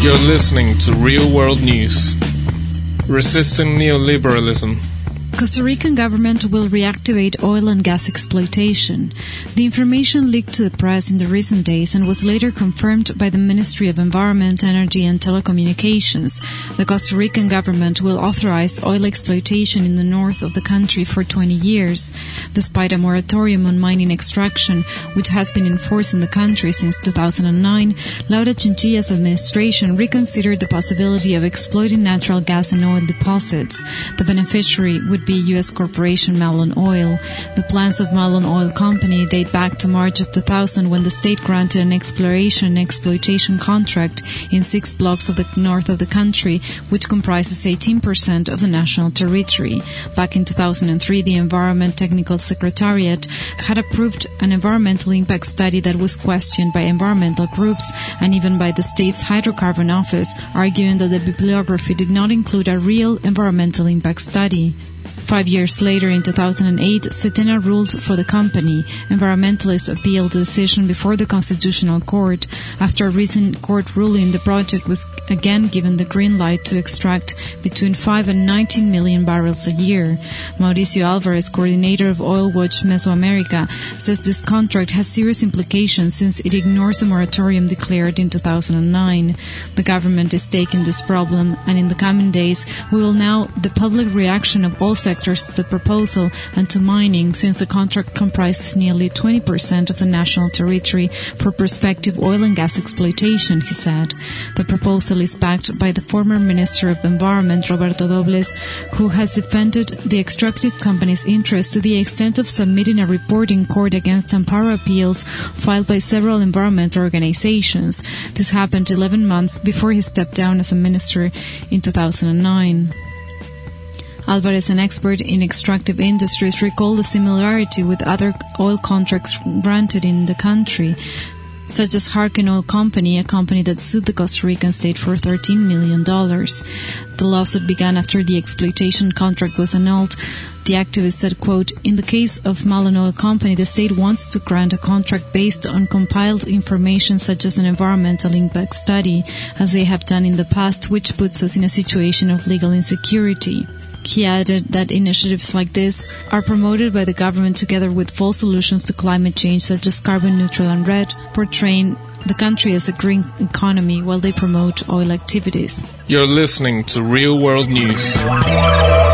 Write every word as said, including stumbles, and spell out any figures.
You're listening to Real World News. Resisting neoliberalism. Costa Rican government will reactivate oil and gas exploitation. The information leaked to the press in the recent days and was later confirmed by the Ministry of Environment, Energy and Telecommunications. The Costa Rican government will authorize oil exploitation in the north of the country for twenty years. Despite a moratorium on mining extraction, which has been in force in the country since two thousand nine, Laura Chinchilla's administration reconsidered the possibility of exploiting natural gas and oil deposits. The beneficiary would be U S corporation Malone Oil. The plans of Malone Oil Company date back to March of two thousand, when the state granted an exploration and exploitation contract in six blocks of the north of the country, which comprises eighteen percent of the national territory. Back in two thousand three, the Environment Technical Secretariat had approved an environmental impact study that was questioned by environmental groups and even by the state's hydrocarbon office, arguing that the bibliography did not include a real environmental impact study. Five years later, in two thousand eight, Setena ruled for the company. Environmentalists appealed the decision before the Constitutional Court. After a recent court ruling, the project was again given the green light to extract between five and nineteen million barrels a year. Mauricio Alvarez, coordinator of Oil Watch Mesoamerica, says this contract has serious implications since it ignores the moratorium declared in two thousand nine. The government is taking this problem, and in the coming days, we will know the public reaction of all sectors to the proposal and to mining, since the contract comprises nearly twenty percent of the national territory for prospective oil and gas exploitation, he said. The proposal is backed by the former Minister of Environment, Roberto Dobles, who has defended the extractive company's interest to the extent of submitting a report in court against amparo appeals filed by several environmental organizations. This happened eleven months before he stepped down as a minister in two thousand nine. Alvarez, an expert in extractive industries, recalled the similarity with other oil contracts granted in the country, such as Harken Oil Company, a company that sued the Costa Rican state for thirteen million dollars. The lawsuit began after the exploitation contract was annulled. The activist said, quote, "In the case of Malone Oil Company, the state wants to grant a contract based on compiled information such as an environmental impact study, as they have done in the past, which puts us in a situation of legal insecurity." He added that initiatives like this are promoted by the government together with false solutions to climate change, such as carbon neutral and red, portraying the country as a green economy while they promote oil activities. You're listening to Real World News.